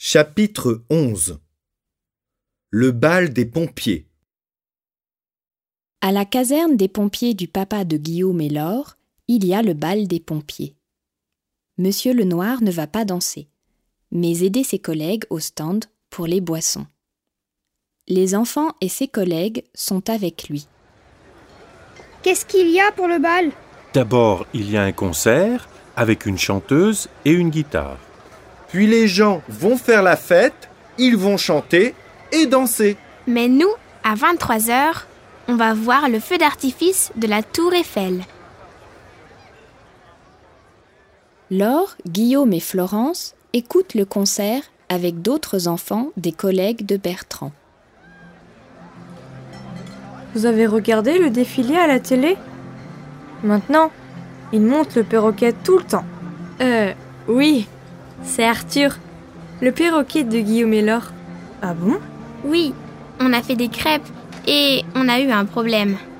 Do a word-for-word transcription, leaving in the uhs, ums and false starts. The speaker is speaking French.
Chapitre onze. Le bal des pompiers. À la caserne des pompiers du papa de Guillaume et Laure, il y a le bal des pompiers. Monsieur Lenoir ne va pas danser, mais aider ses collègues au stand pour les boissons. Les enfants et ses collègues sont avec lui. Qu'est-ce qu'il y a pour le bal ? D'abord, il y a un concert avec une chanteuse et une guitare. Puis les gens vont faire la fête, ils vont chanter et danser. Mais nous, à vingt-trois heures, on va voir le feu d'artifice de la Tour Eiffel. Laure, Guillaume et Florence écoutent le concert avec d'autres enfants des collègues de Bertrand. Vous avez regardé le défilé à la télé ? Maintenant, il monte le perroquet tout le temps. Euh, oui, c'est Arthur, le perroquet de Guillaume et Laure. Ah bon ? Oui, on a fait des crêpes et on a eu un problème.